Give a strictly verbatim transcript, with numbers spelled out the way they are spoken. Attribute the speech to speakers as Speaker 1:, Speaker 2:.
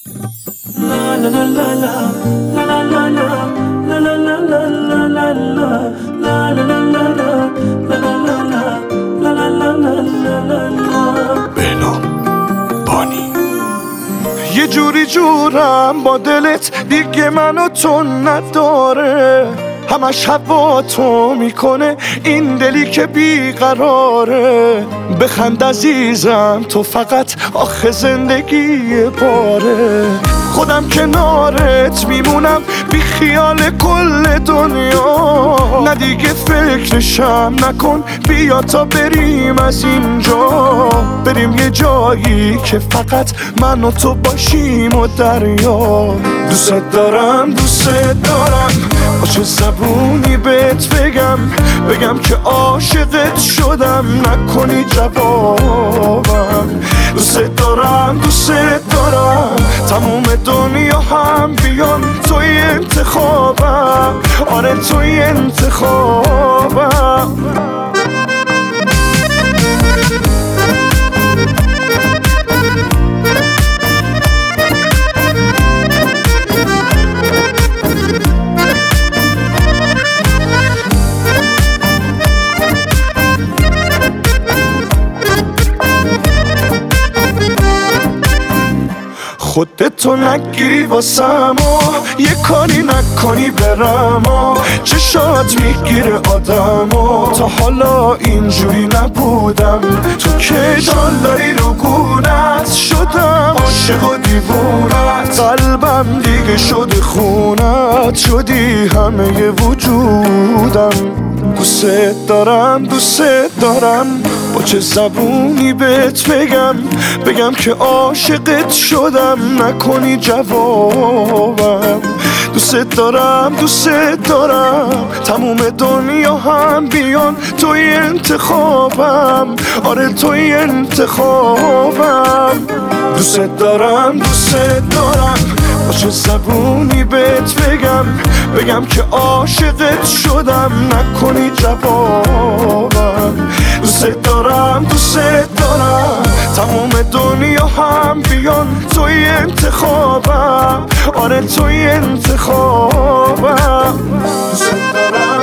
Speaker 1: بنام بانی یه جوری جورم با دلت دیگه منو تو نداره، همش هوا تو میکنه این دلی که بیقراره. بخند عزیزم تو فقط آخه زندگی باره، خودم کنارت میمونم بی خیال کل دنیا. نه دیگه فکرشم نکن، بیا تا بریم از اینجا، بریم یه جایی که فقط من و تو باشیم و دریا. دوست دارم دوست دارم با چه زبونی بهت بگم، بگم که عاشقت شدم نکنی جوابم. دوست دارم دوست دارم تموم دنیا هم بیان توی انتخابم، آره توی انتخابم. خودتو نگیری واسم و یه کاری نکنی برم و چشات میگیره آدم و تا حالا اینجوری نبودم. تو که داری رو گونت شدم عاشق و دیوونت، قلبم دیگه شده خونت، شدی همه وجودم. دوست دارم دوست دارم با چه زبونی بهت بگم، بگم که عاشقت شدم نکنی جوابم. دوست دارم دوست دارم تموم دنیا هم بیان توی انتخابم، آره توی انتخابم. دوست دارم دوست دارم با چه زبونی بهت بگم، بگم که عاشقت شدم نکنی جوابم. دوست دارم دوست دارم تموم دنیا هم بیان توی انتخابم، آره توی انتخابم. دوست دارم